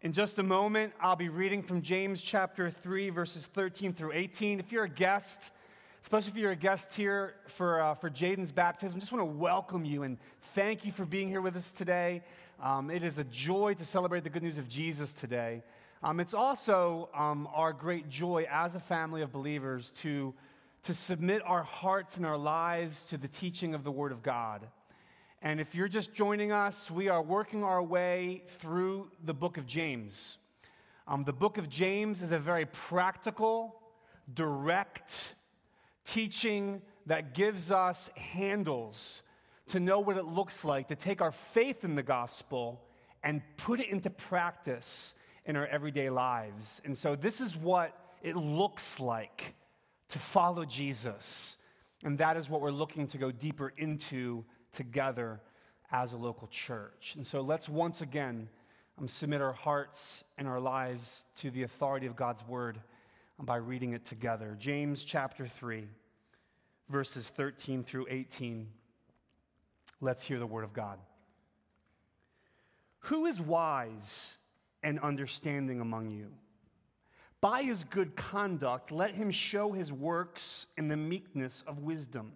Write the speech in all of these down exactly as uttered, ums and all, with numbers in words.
In just a moment, I'll be reading from James chapter three, verses thirteen through eighteen. If you're a guest, especially if you're a guest here for uh, for Jaden's baptism, just want to welcome you and thank you for being here with us today. Um, it is a joy to celebrate the good news of Jesus today. Um, it's also um, our great joy as a family of believers to, to submit our hearts and our lives to the teaching of the Word of God. And if you're just joining us, we are working our way through the book of James. Um, the book of James is a very practical, direct teaching that gives us handles to know what it looks like to take our faith in the gospel and put it into practice in our everyday lives. And so this is what it looks like to follow Jesus. And that is what we're looking to go deeper into together as a local church. And so let's once again um, submit our hearts and our lives to the authority of God's word um, by reading it together. James chapter three, verses thirteen through eighteen. Let's hear the word of God. Who is wise and understanding among you? By his good conduct, let him show his works in the meekness of wisdom.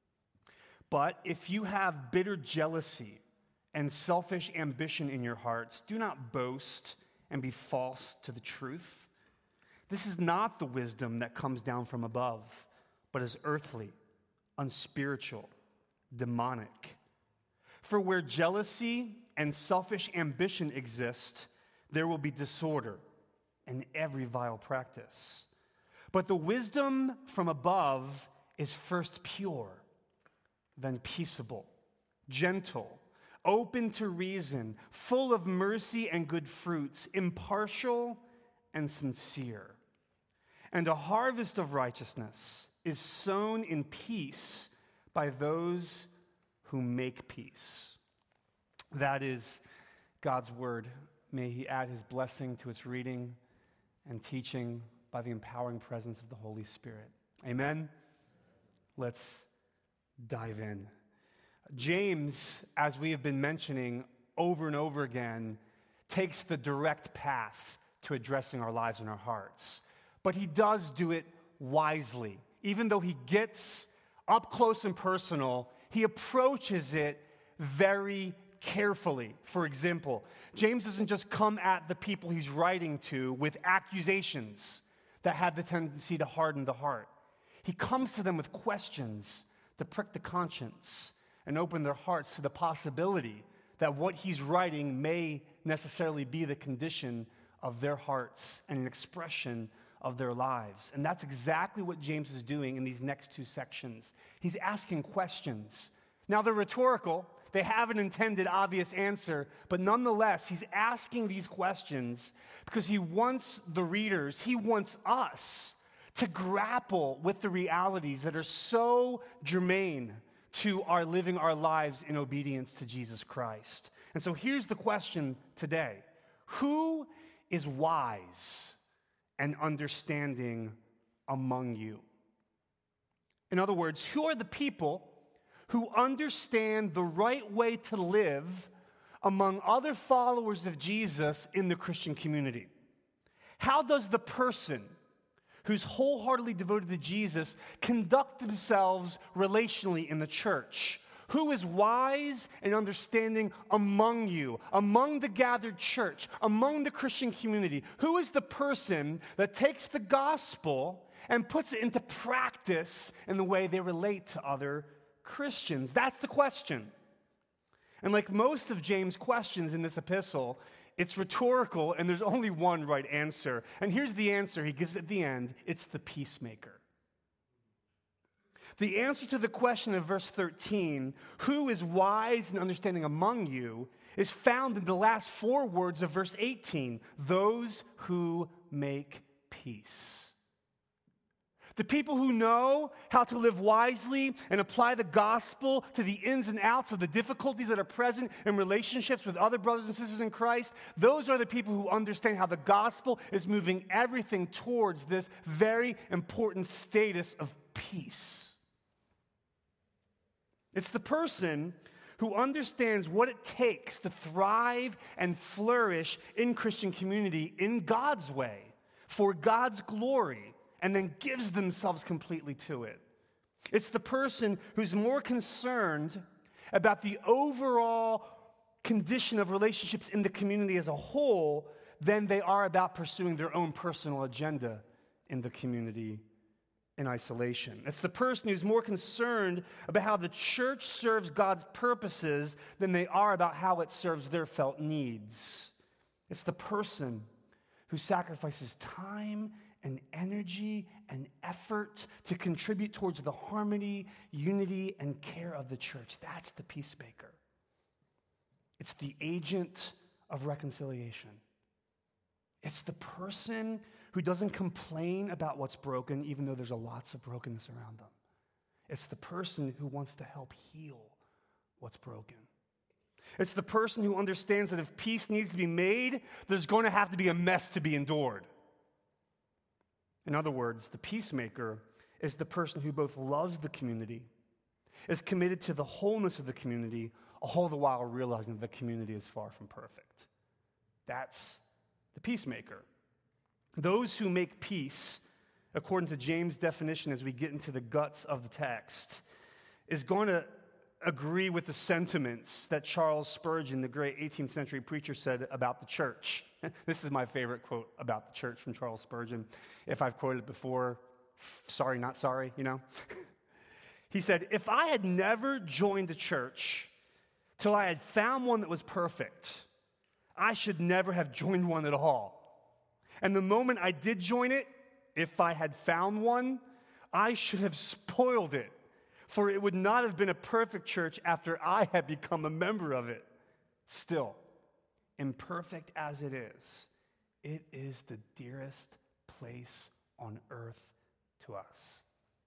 But if you have bitter jealousy and selfish ambition in your hearts, do not boast and be false to the truth. This is not the wisdom that comes down from above, but is earthly, unspiritual, demonic. For where jealousy and selfish ambition exist, there will be disorder and every vile practice. But the wisdom from above is first pure, then peaceable, gentle, open to reason, full of mercy and good fruits, impartial and sincere. And a harvest of righteousness is sown in peace by those who make peace. That is God's word. May he add his blessing to its reading and teaching by the empowering presence of the Holy Spirit. Amen? Let's dive in. James, as we have been mentioning over and over again, takes the direct path to addressing our lives and our hearts. But he does do it wisely. Even though he gets up close and personal, he approaches it very carefully. For example, James doesn't just come at the people he's writing to with accusations that have the tendency to harden the heart. He comes to them with questions to prick the conscience and open their hearts to the possibility that what he's writing may necessarily be the condition of their hearts and an expression of their lives. And that's exactly what James is doing in these next two sections. He's asking questions. Now, they're rhetorical. They have an intended obvious answer, but nonetheless, he's asking these questions because he wants the readers, he wants us to grapple with the realities that are so germane to our living our lives in obedience to Jesus Christ. And so here's the question today. Who is wise and understanding among you? In other words, who are the people who understand the right way to live among other followers of Jesus in the Christian community? How does the person who's wholeheartedly devoted to Jesus conduct themselves relationally in the church? Who is wise and understanding among you, among the gathered church, among the Christian community? Who is the person that takes the gospel and puts it into practice in the way they relate to other Christians? That's the question. And like most of James' questions in this epistle, it's rhetorical, and there's only one right answer. And here's the answer he gives at the end. It's the peacemaker. The answer to the question of verse thirteen, who is wise and understanding among you, is found in the last four words of verse eighteen, those who make peace. The people who know how to live wisely and apply the gospel to the ins and outs of the difficulties that are present in relationships with other brothers and sisters in Christ, those are the people who understand how the gospel is moving everything towards this very important status of peace. It's the person who understands what it takes to thrive and flourish in Christian community in God's way, for God's glory, and then gives themselves completely to it. It's the person who's more concerned about the overall condition of relationships in the community as a whole than they are about pursuing their own personal agenda in the community in isolation. It's the person who's more concerned about how the church serves God's purposes than they are about how it serves their felt needs. It's the person who sacrifices time and energy and effort to contribute towards the harmony, unity, and care of the church. That's the peacemaker. It's the agent of reconciliation. It's the person who doesn't complain about what's broken, even though there's a lots of brokenness around them. It's the person who wants to help heal what's broken. It's the person who understands that if peace needs to be made, there's going to have to be a mess to be endured. In other words, the peacemaker is the person who both loves the community, is committed to the wholeness of the community, all the while realizing that the community is far from perfect. That's the peacemaker. Those who make peace, according to James' definition as we get into the guts of the text, is going to agree with the sentiments that Charles Spurgeon, the great eighteenth century preacher, said about the church. This is my favorite quote about the church from Charles Spurgeon. If I've quoted it before, sorry, not sorry, you know. He said, "If I had never joined a church till I had found one that was perfect, I should never have joined one at all. And the moment I did join it, if I had found one, I should have spoiled it, for it would not have been a perfect church after I had become a member of it. Still, imperfect as it is, it is the dearest place on earth to us."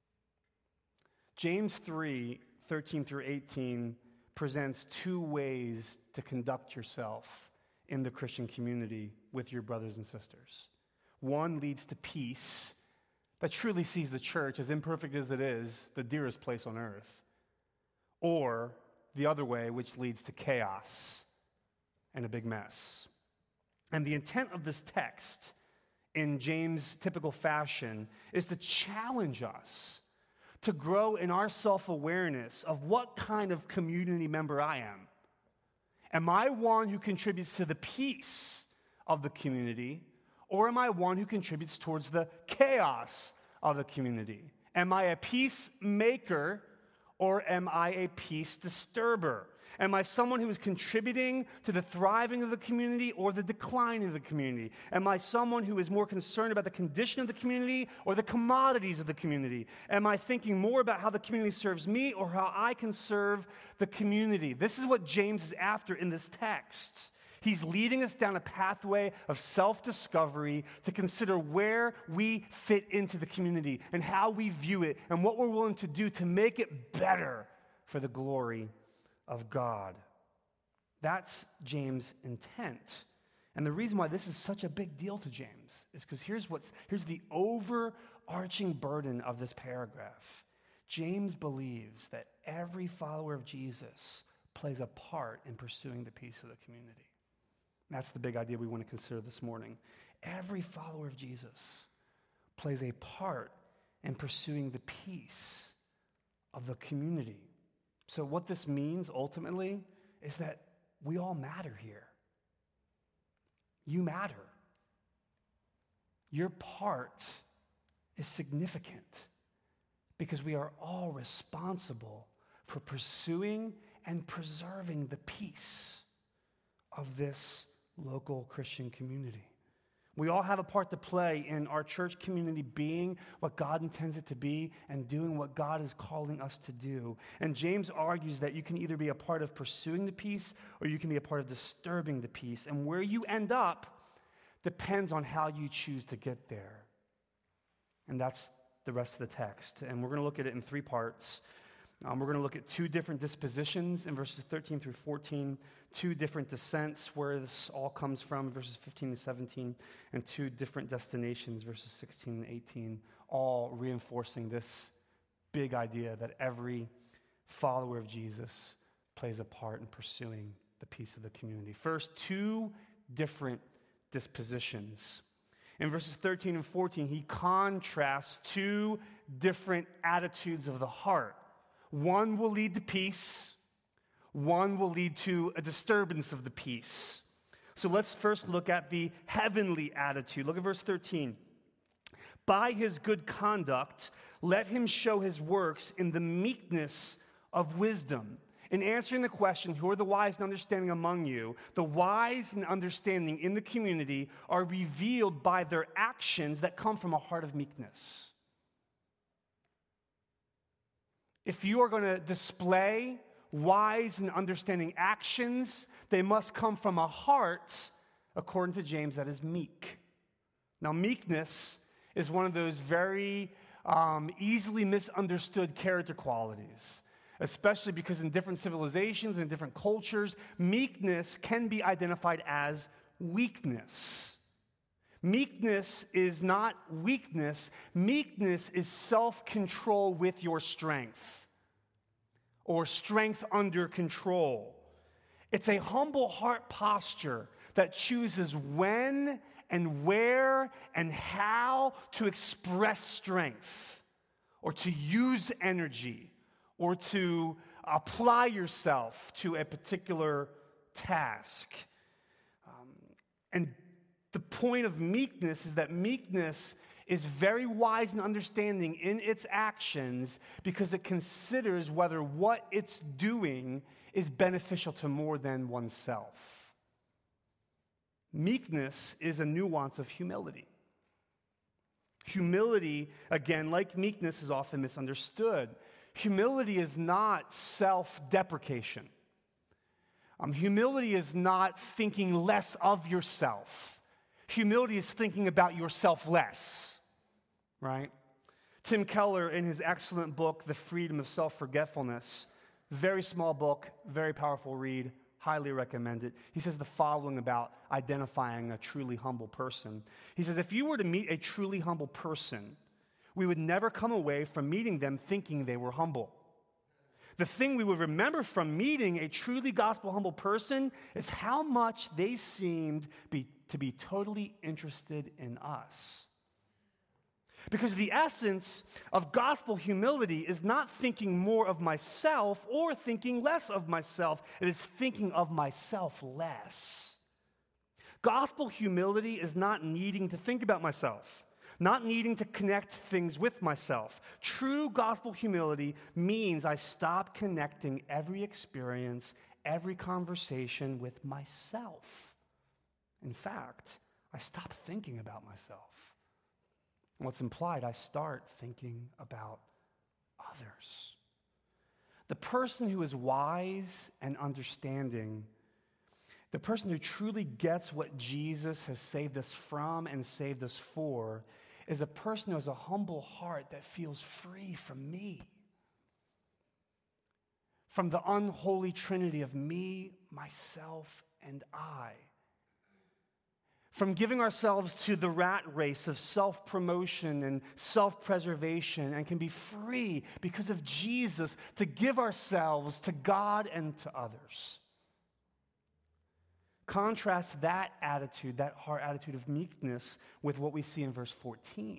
James three, thirteen through eighteen presents two ways to conduct yourself in the Christian community with your brothers and sisters. One leads to peace that truly sees the church, as imperfect as it is, the dearest place on earth. Or the other way, which leads to chaos and a big mess. And the intent of this text, in James' typical fashion, is to challenge us to grow in our self-awareness of what kind of community member I am. Am I one who contributes to the peace of the community, or am I one who contributes towards the chaos of the community? Am I a peacemaker, or am I a peace disturber? Am I someone who is contributing to the thriving of the community or the decline of the community? Am I someone who is more concerned about the condition of the community or the commodities of the community? Am I thinking more about how the community serves me or how I can serve the community? This is what James is after in this text. He's leading us down a pathway of self-discovery to consider where we fit into the community and how we view it and what we're willing to do to make it better for the glory of God. That's James' intent. And the reason why this is such a big deal to James is because here's what's here's the overarching burden of this paragraph. James believes that every follower of Jesus plays a part in pursuing the peace of the community. That's the big idea we want to consider this morning. Every follower of Jesus plays a part in pursuing the peace of the community. So what this means ultimately is that we all matter here. You matter. Your part is significant because we are all responsible for pursuing and preserving the peace of this local Christian community. We all have a part to play in our church community being what God intends it to be and doing what God is calling us to do. And James argues that you can either be a part of pursuing the peace or you can be a part of disturbing the peace. And where you end up depends on how you choose to get there. And that's the rest of the text. And we're going to look at it in three parts. Um, we're going to look at two different dispositions in verses thirteen through fourteen, two different descents where this all comes from, verses fifteen to seventeen, and two different destinations, verses sixteen and eighteen, all reinforcing this big idea that every follower of Jesus plays a part in pursuing the peace of the community. First, two different dispositions. In verses thirteen and fourteen, he contrasts two different attitudes of the heart. One will lead to peace, one will lead to a disturbance of the peace. So let's first look at the heavenly attitude. Look at verse thirteen. By his good conduct, let him show his works in the meekness of wisdom. In answering the question, who are the wise and understanding among you? The wise and understanding in the community are revealed by their actions that come from a heart of meekness. If you are going to display wise and understanding actions, they must come from a heart, according to James, that is meek. Now, meekness is one of those very um, easily misunderstood character qualities, especially because in different civilizations and different cultures, meekness can be identified as weakness. Meekness is not weakness. Meekness is self-control with your strength, or strength under control. It's a humble heart posture that chooses when and where and how to express strength, or to use energy, or to apply yourself to a particular task. Um, and the point of meekness is that meekness is very wise and understanding in its actions because it considers whether what it's doing is beneficial to more than oneself. Meekness is a nuance of humility. Humility, again, like meekness, is often misunderstood. Humility is not self-deprecation. Um, humility is not thinking less of yourself. Humility is thinking about yourself less, right? Tim Keller, in his excellent book, The Freedom of Self-Forgetfulness, very small book, very powerful read, highly recommend it. He says the following about identifying a truly humble person. He says, if you were to meet a truly humble person, we would never come away from meeting them thinking they were humble. The thing we would remember from meeting a truly gospel humble person is how much they seemed be, to be totally interested in us. Because the essence of gospel humility is not thinking more of myself or thinking less of myself. It is thinking of myself less. Gospel humility is not needing to think about myself, not needing to connect things with myself. True gospel humility means I stop connecting every experience, every conversation with myself. In fact, I stop thinking about myself. What's implied, I start thinking about others. The person who is wise and understanding, the person who truly gets what Jesus has saved us from and saved us for, is a person who has a humble heart that feels free from me, from the unholy trinity of me, myself, and I. From giving ourselves to the rat race of self-promotion and self-preservation, and can be free because of Jesus to give ourselves to God and to others. Contrast that attitude, that heart attitude of meekness, with what we see in verse fourteen.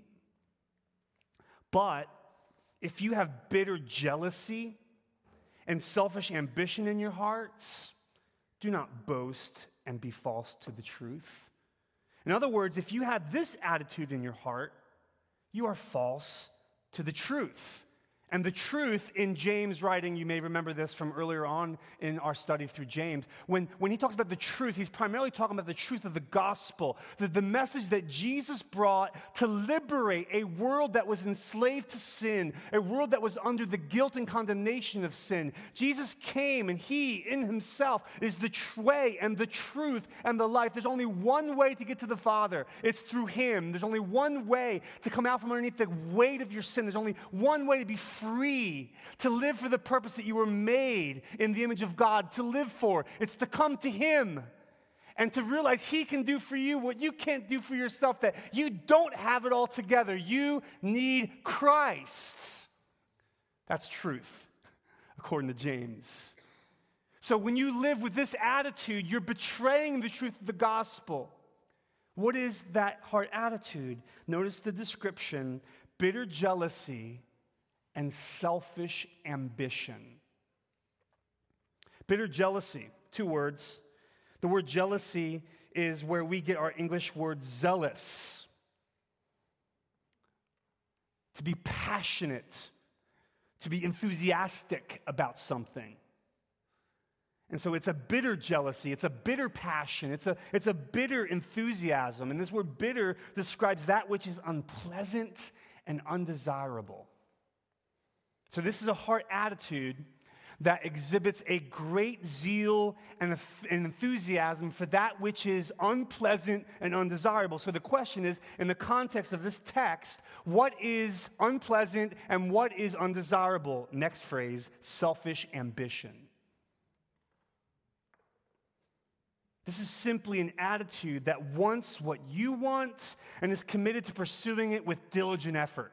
But if you have bitter jealousy and selfish ambition in your hearts, do not boast and be false to the truth. In other words, if you have this attitude in your heart, you are false to the truth. And the truth in James' writing, you may remember this from earlier on in our study through James. When, when he talks about the truth, he's primarily talking about the truth of the gospel, the, the message that Jesus brought to liberate a world that was enslaved to sin, a world that was under the guilt and condemnation of sin. Jesus came, and he in himself is the tr- way and the truth and the life. There's only one way to get to the Father. It's through him. There's only one way to come out from underneath the weight of your sin. There's only one way to be free. Free to live for the purpose that you were made in the image of God to live for. It's to come to him and to realize he can do for you what you can't do for yourself, that you don't have it all together. You need Christ. That's truth, according to James. So when you live with this attitude, you're betraying the truth of the gospel. What is that heart attitude? Notice the description: bitter jealousy and selfish ambition. Bitter jealousy, two words. The word jealousy is where we get our English word zealous. To be passionate, to be enthusiastic about something. And so it's a bitter jealousy, it's a bitter passion, it's a, it's a bitter enthusiasm. And this word bitter describes that which is unpleasant and undesirable. So this is a heart attitude that exhibits a great zeal and an enthusiasm for that which is unpleasant and undesirable. So the question is, in the context of this text, what is unpleasant and what is undesirable? Next phrase, selfish ambition. This is simply an attitude that wants what you want and is committed to pursuing it with diligent effort.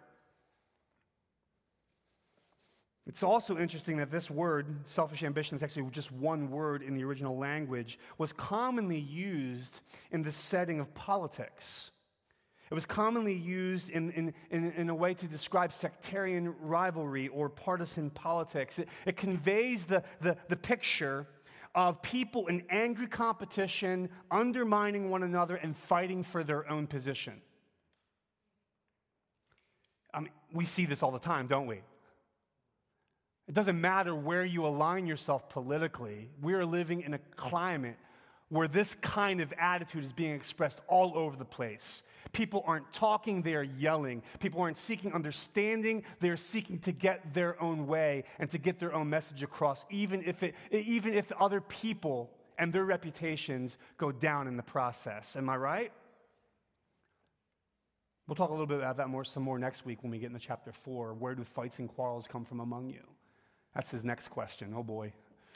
It's also interesting that this word, selfish ambition, is actually just one word in the original language, was commonly used in the setting of politics. It was commonly used in, in, in, in a way to describe sectarian rivalry or partisan politics. It, it conveys the, the, the picture of people in angry competition, undermining one another and fighting for their own position. I mean, we see this all the time, don't we? It doesn't matter where you align yourself politically. We are living in a climate where this kind of attitude is being expressed all over the place. People aren't talking, they are yelling. People aren't seeking understanding, they are seeking to get their own way and to get their own message across, even if it, even if other people and their reputations go down in the process. Am I right? We'll talk a little bit about that more, some more next week when we get into chapter four. Where do fights and quarrels come from among you? That's his next question. Oh boy.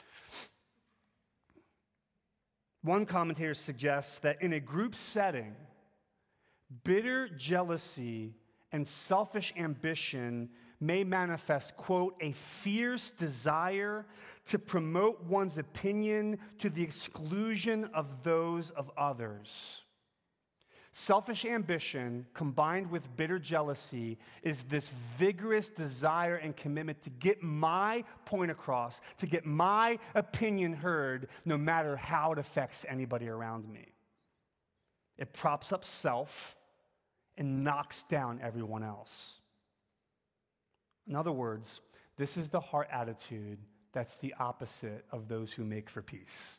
One commentator suggests that in a group setting, bitter jealousy and selfish ambition may manifest, quote, a fierce desire to promote one's opinion to the exclusion of those of others. Selfish ambition combined with bitter jealousy is this vigorous desire and commitment to get my point across, to get my opinion heard, no matter how it affects anybody around me. It props up self and knocks down everyone else. In other words, this is the heart attitude that's the opposite of those who make for peace.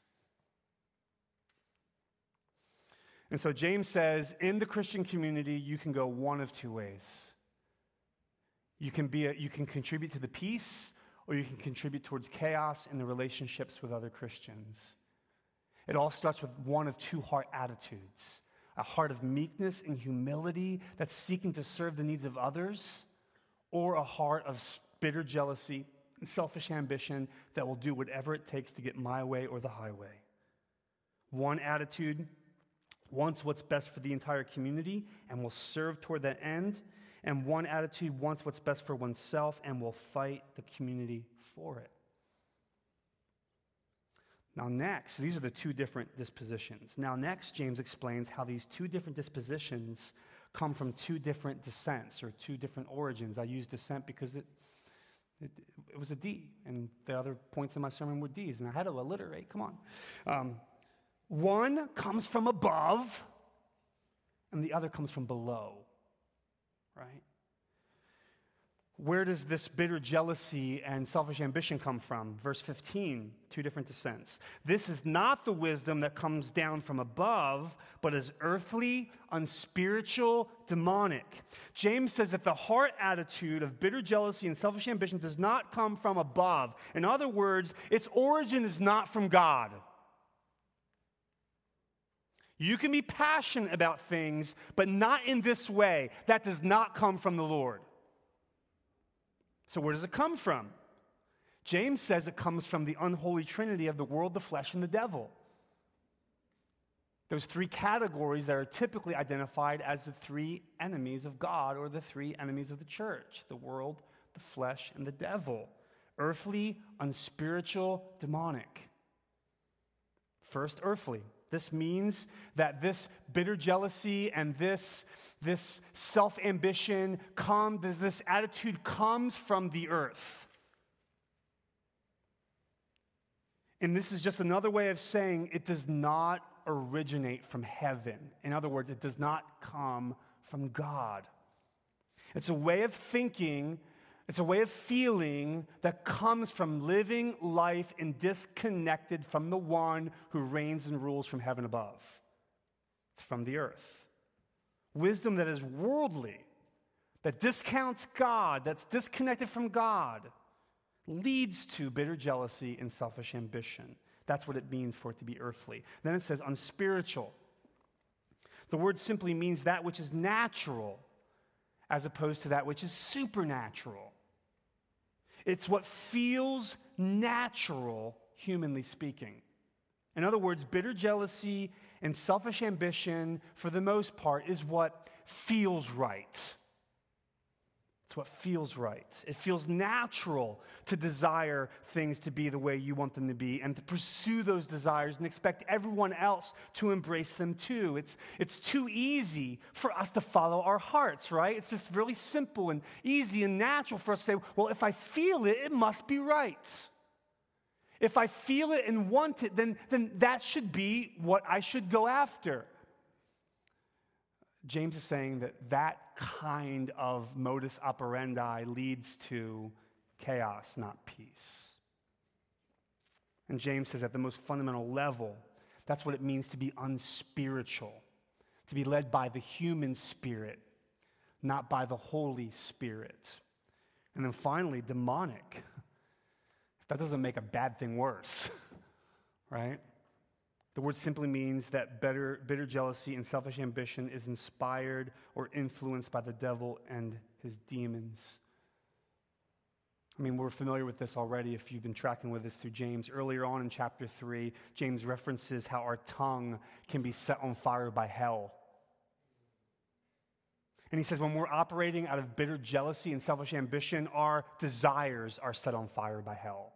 And so James says, in the Christian community, you can go one of two ways. You can be a, you can contribute to the peace, or you can contribute towards chaos in the relationships with other Christians. It all starts with one of two heart attitudes: a heart of meekness and humility that's seeking to serve the needs of others, or a heart of bitter jealousy and selfish ambition that will do whatever it takes to get my way or the highway. One attitude wants what's best for the entire community and will serve toward that end, and one attitude wants what's best for oneself and will fight the community for it. Now next, these are the two different dispositions. Now next, James explains how these two different dispositions come from two different descents or two different origins. I use descent because it, it, it was a D, and the other points in my sermon were D's, and I had to alliterate, come on. Um, One comes from above, and the other comes from below, right? Where does this bitter jealousy and selfish ambition come from? Verse fifteen, two different descents. This is not the wisdom that comes down from above, but is earthly, unspiritual, demonic. James says that the heart attitude of bitter jealousy and selfish ambition does not come from above. In other words, its origin is not from God. You can be passionate about things, but not in this way. That does not come from the Lord. So where does it come from? James says it comes from the unholy trinity of the world, the flesh, and the devil. Those three categories that are typically identified as the three enemies of God or the three enemies of the church: the world, the flesh, and the devil. Earthly, unspiritual, demonic. First, earthly. This means that this bitter jealousy and this, this self-ambition, come, this, this attitude comes from the earth. And this is just another way of saying it does not originate from heaven. In other words, it does not come from God. It's a way of thinking, it's a way of feeling that comes from living life and disconnected from the one who reigns and rules from heaven above. It's from the earth. Wisdom that is worldly, that discounts God, that's disconnected from God, leads to bitter jealousy and selfish ambition. That's what it means for it to be earthly. Then it says unspiritual. The word simply means that which is natural, as opposed to that which is supernatural. It's what feels natural, humanly speaking. In other words, bitter jealousy and selfish ambition, for the most part, is what feels right. It's what feels right. It feels natural to desire things to be the way you want them to be and to pursue those desires and expect everyone else to embrace them too. It's, it's too easy for us to follow our hearts, right? It's just really simple and easy and natural for us to say, well, if I feel it, it must be right. If I feel it and want it, then, then that should be what I should go after. James is saying that that kind of modus operandi leads to chaos, not peace. And James says at the most fundamental level, that's what it means to be unspiritual, to be led by the human spirit, not by the Holy Spirit. And then finally, demonic. If that doesn't make a bad thing worse, right? The word simply means that bitter, bitter jealousy and selfish ambition is inspired or influenced by the devil and his demons. I mean, we're familiar with this already if you've been tracking with us through James. Earlier on in chapter three, James references how our tongue can be set on fire by hell. And he says when we're operating out of bitter jealousy and selfish ambition, our desires are set on fire by hell.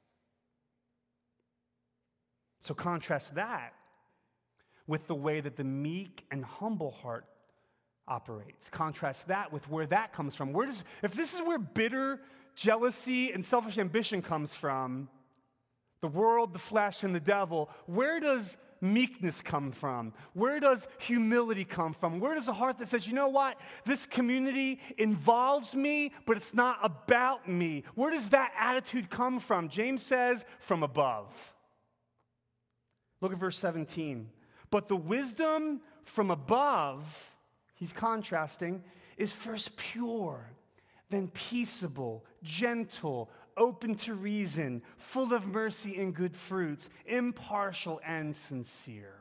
So contrast that with the way that the meek and humble heart operates. Contrast that with where that comes from. Where does, if this is where bitter jealousy and selfish ambition comes from, the world, the flesh, and the devil, where does meekness come from? Where does humility come from? Where does a heart that says, you know what, this community involves me, but it's not about me? Where does that attitude come from? James says, from above. Look at verse seventeen. But the wisdom from above, he's contrasting, is first pure, then peaceable, gentle, open to reason, full of mercy and good fruits, impartial and sincere.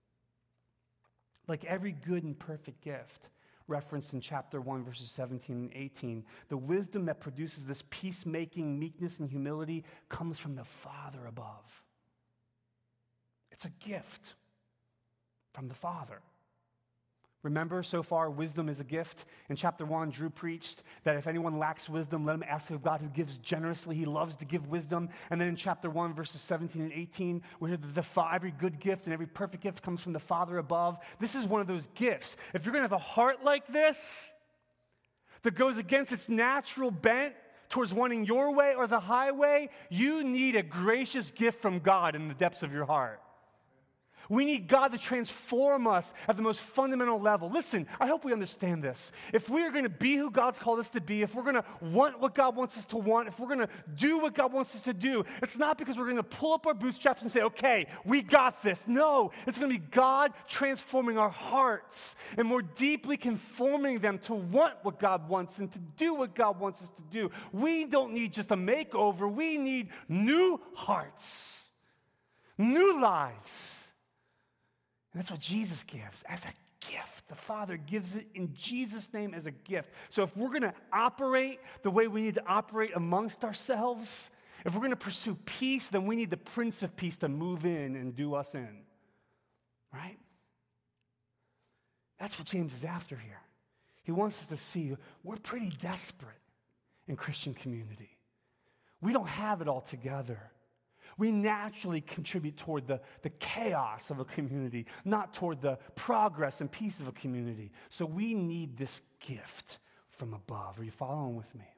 Like every good and perfect gift referenced in chapter one, verses seventeen and eighteen, the wisdom that produces this peacemaking, meekness, and humility comes from the Father above. It's a gift from the Father. Remember, so far, wisdom is a gift. In chapter one, Drew preached that if anyone lacks wisdom, let him ask of God who gives generously. He loves to give wisdom. And then in chapter one, verses seventeen and eighteen, we hear that the, every good gift and every perfect gift comes from the Father above. This is one of those gifts. If you're going to have a heart like this that goes against its natural bent towards wanting your way or the highway, you need a gracious gift from God in the depths of your heart. We need God to transform us at the most fundamental level. Listen, I hope we understand this. If we are going to be who God's called us to be, if we're going to want what God wants us to want, if we're going to do what God wants us to do, it's not because we're going to pull up our bootstraps and say, okay, we got this. No, it's going to be God transforming our hearts and more deeply conforming them to want what God wants and to do what God wants us to do. We don't need just a makeover. We need new hearts, new lives. And that's what Jesus gives as a gift. The Father gives it in Jesus' name as a gift. So if we're going to operate the way we need to operate amongst ourselves, if we're going to pursue peace, then we need the Prince of Peace to move in and do us in. Right? That's what James is after here. He wants us to see we're pretty desperate in Christian community. We don't have it all together. We naturally contribute toward the, the chaos of a community, not toward the progress and peace of a community. So we need this gift from above. Are you following with me?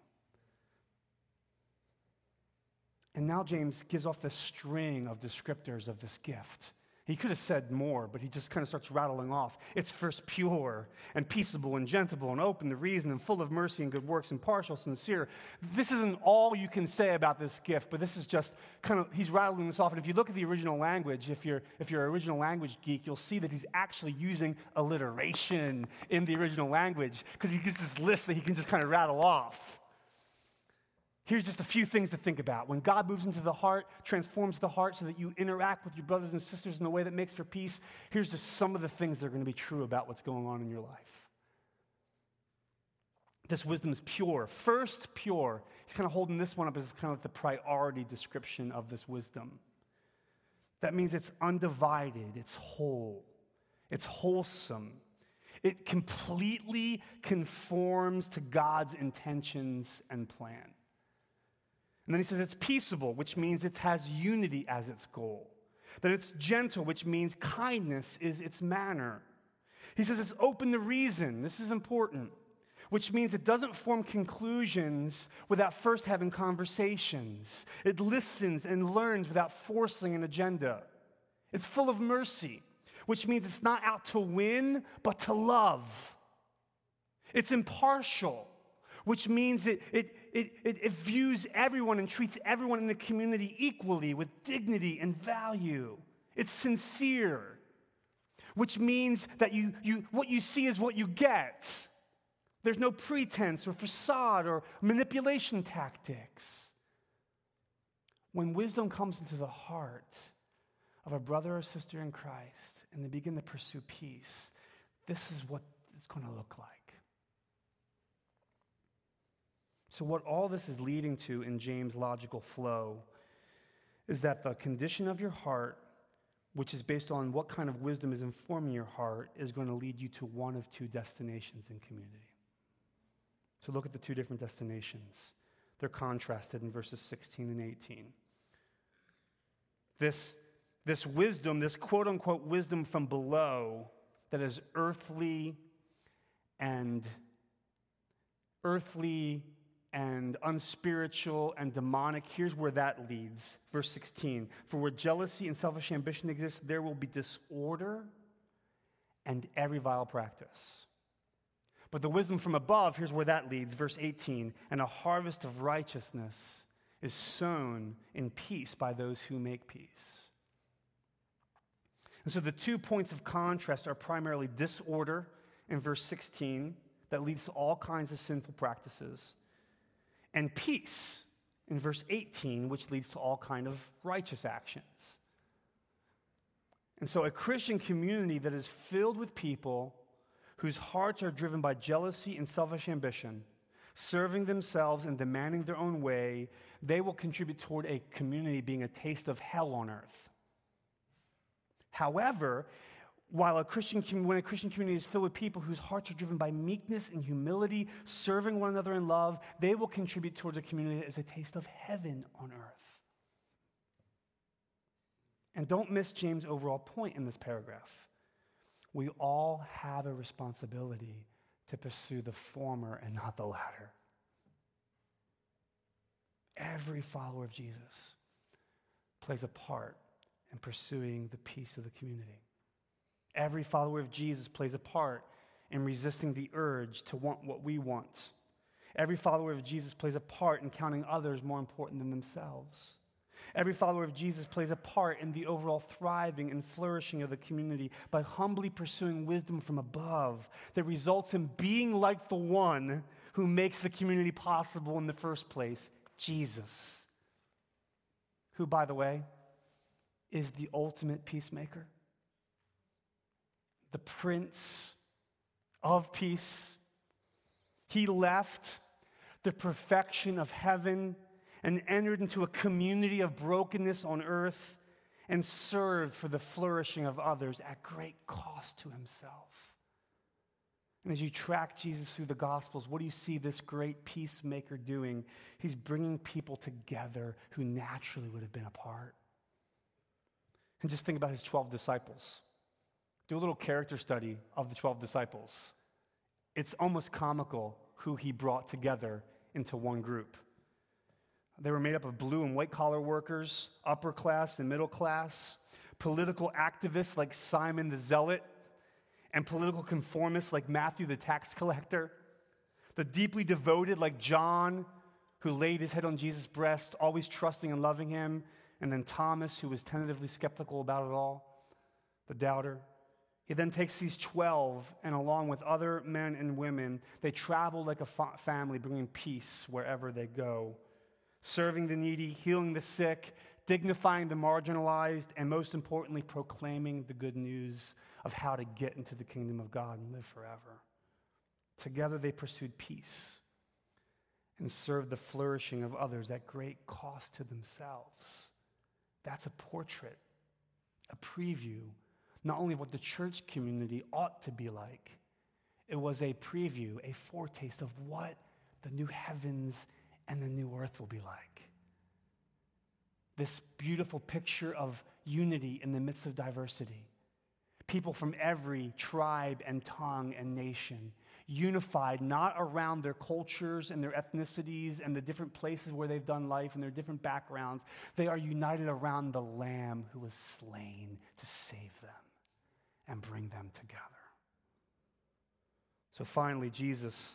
And now James gives off this string of descriptors of this gift. He could have said more, but he just kind of starts rattling off. It's first pure and peaceable and gentle and open to reason and full of mercy and good works, impartial, sincere. This isn't all you can say about this gift, but this is just kind of, he's rattling this off. And if you look at the original language, if you're, if you're an original language geek, you'll see that he's actually using alliteration in the original language because he gets this list that he can just kind of rattle off. Here's just a few things to think about. When God moves into the heart, transforms the heart so that you interact with your brothers and sisters in a way that makes for peace, here's just some of the things that are going to be true about what's going on in your life. This wisdom is pure. First, pure. He's kind of holding this one up as kind of like the priority description of this wisdom. That means it's undivided, it's whole, it's wholesome. It completely conforms to God's intentions and plan. And then he says it's peaceable, which means it has unity as its goal. Then it's gentle, which means kindness is its manner. He says it's open to reason. This is important, which means it doesn't form conclusions without first having conversations. It listens and learns without forcing an agenda. It's full of mercy, which means it's not out to win, but to love. It's impartial, which means it, it, it, it, it views everyone and treats everyone in the community equally with dignity and value. It's sincere, which means that you, you, what you see is what you get. There's no pretense or facade or manipulation tactics. When wisdom comes into the heart of a brother or sister in Christ and they begin to pursue peace, this is what it's going to look like. So what all this is leading to in James' logical flow is that the condition of your heart, which is based on what kind of wisdom is informing your heart, is going to lead you to one of two destinations in community. So look at the two different destinations. They're contrasted in verses sixteen and eighteen. This, this wisdom, this quote-unquote wisdom from below that is earthly and earthly and unspiritual and demonic, here's where that leads. Verse sixteen, for where jealousy and selfish ambition exist, there will be disorder and every vile practice. But the wisdom from above, here's where that leads. Verse eighteen, and a harvest of righteousness is sown in peace by those who make peace. And so the two points of contrast are primarily disorder in verse sixteen that leads to all kinds of sinful practices, and peace in verse eighteen, which leads to all kind of righteous actions. And so a Christian community that is filled with people whose hearts are driven by jealousy and selfish ambition, serving themselves and demanding their own way, they will contribute toward a community being a taste of hell on earth. However, While a Christian, when a Christian community is filled with people whose hearts are driven by meekness and humility, serving one another in love, they will contribute towards a community that is a taste of heaven on earth. And don't miss James' overall point in this paragraph. We all have a responsibility to pursue the former and not the latter. Every follower of Jesus plays a part in pursuing the peace of the community. Every follower of Jesus plays a part in resisting the urge to want what we want. Every follower of Jesus plays a part in counting others more important than themselves. Every follower of Jesus plays a part in the overall thriving and flourishing of the community by humbly pursuing wisdom from above that results in being like the one who makes the community possible in the first place, Jesus, who, by the way, is the ultimate peacemaker. The Prince of Peace. He left the perfection of heaven and entered into a community of brokenness on earth and served for the flourishing of others at great cost to himself. And as you track Jesus through the Gospels, what do you see this great peacemaker doing? He's bringing people together who naturally would have been apart. And just think about his twelve disciples. Do a little character study of the twelve disciples. It's almost comical who he brought together into one group. They were made up of blue and white collar workers, upper class and middle class, political activists like Simon the Zealot, and political conformists like Matthew the tax collector, the deeply devoted like John, who laid his head on Jesus' breast, always trusting and loving him, and then Thomas, who was tentatively skeptical about it all, the doubter. He then takes these twelve, and along with other men and women, they travel like a fa- family, bringing peace wherever they go, serving the needy, healing the sick, dignifying the marginalized, and most importantly, proclaiming the good news of how to get into the kingdom of God and live forever. Together they pursued peace and served the flourishing of others at great cost to themselves. That's a portrait, a preview, not only of what the church community ought to be like, it was a preview, a foretaste of what the new heavens and the new earth will be like. This beautiful picture of unity in the midst of diversity. People from every tribe and tongue and nation, unified not around their cultures and their ethnicities and the different places where they've done life and their different backgrounds. They are united around the Lamb who was slain to save them and bring them together. So finally, Jesus,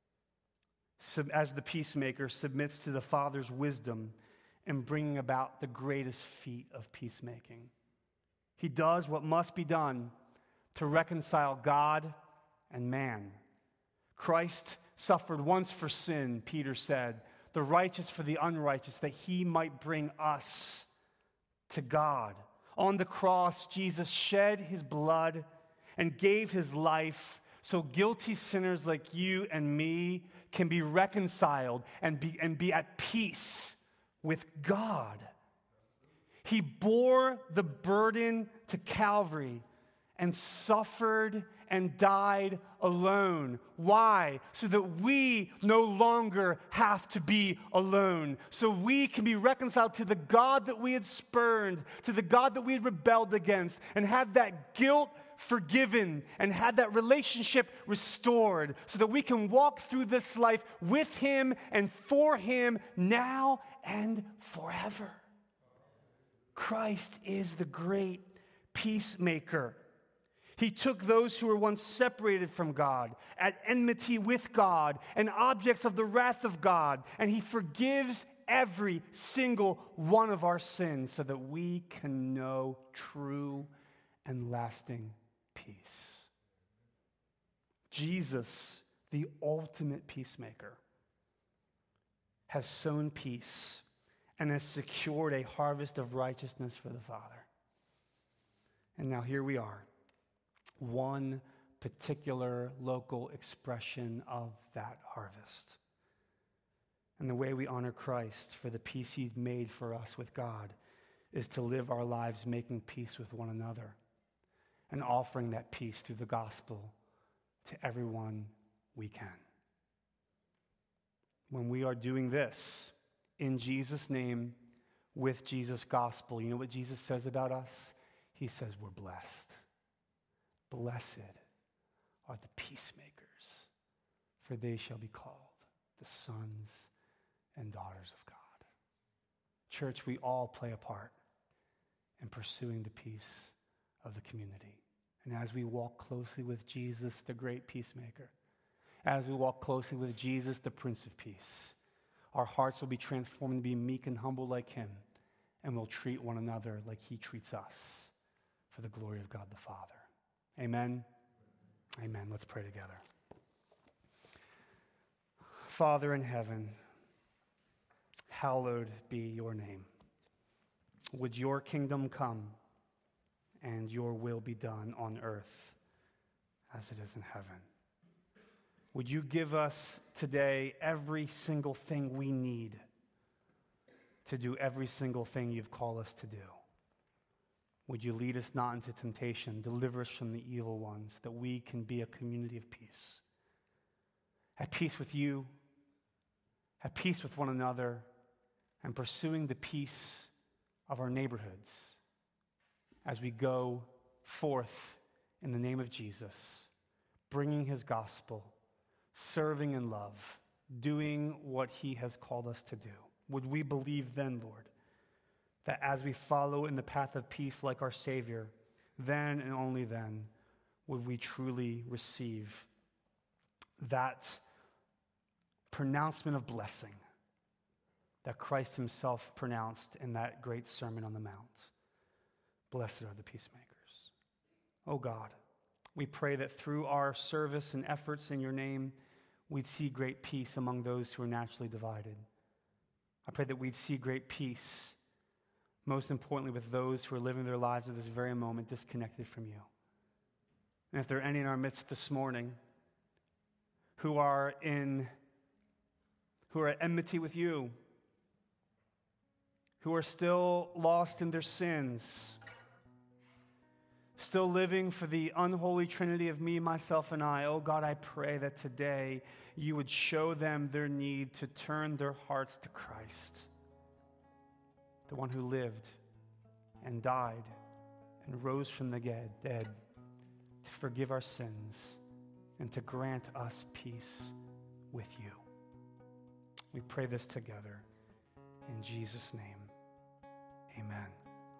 as the peacemaker, submits to the Father's wisdom in bringing about the greatest feat of peacemaking. He does what must be done to reconcile God and man. Christ suffered once for sin, Peter said, the righteous for the unrighteous, that he might bring us to God. On the cross, Jesus shed his blood and gave his life so guilty sinners like you and me can be reconciled and be, and be at peace with God. He bore the burden to Calvary and suffered and died alone. Why? So that we no longer have to be alone. So we can be reconciled to the God that we had spurned, to the God that we had rebelled against, and have that guilt forgiven and have that relationship restored so that we can walk through this life with him and for him now and forever. Christ is the great peacemaker. He took those who were once separated from God, at enmity with God, and objects of the wrath of God, and he forgives every single one of our sins so that we can know true and lasting peace. Jesus, the ultimate peacemaker, has sown peace and has secured a harvest of righteousness for the Father. And now here we are, one particular local expression of that harvest. And the way we honor Christ for the peace he's made for us with God is to live our lives making peace with one another and offering that peace through the gospel to everyone we can. When we are doing this in Jesus' name with Jesus' gospel, you know what Jesus says about us? He says we're blessed. Blessed are the peacemakers, for they shall be called the sons and daughters of God. Church, we all play a part in pursuing the peace of the community. And as we walk closely with Jesus, the great peacemaker, as we walk closely with Jesus, the Prince of Peace, our hearts will be transformed to be meek and humble like him, and we'll treat one another like he treats us for the glory of God the Father. Amen. Amen. Let's pray together. Father in heaven, hallowed be your name. Would your kingdom come and your will be done on earth as it is in heaven. Would you give us today every single thing we need to do every single thing you've called us to do? Would you lead us not into temptation, deliver us from the evil ones, that we can be a community of peace. At peace with you, at peace with one another, and pursuing the peace of our neighborhoods, as we go forth in the name of Jesus, bringing his gospel, serving in love, doing what he has called us to do. Would we believe then, Lord, that as we follow in the path of peace like our Savior, then and only then would we truly receive that pronouncement of blessing that Christ himself pronounced in that great Sermon on the Mount. Blessed are the peacemakers. Oh God, we pray that through our service and efforts in your name, we'd see great peace among those who are naturally divided. I pray that we'd see great peace, most importantly, with those who are living their lives at this very moment disconnected from you. And if there are any in our midst this morning who are in, who are at enmity with you, who are still lost in their sins, still living for the unholy trinity of me, myself, and I, oh God, I pray that today you would show them their need to turn their hearts to Christ, the one who lived and died and rose from the dead, to forgive our sins and to grant us peace with you. We pray this together in Jesus' name. Amen.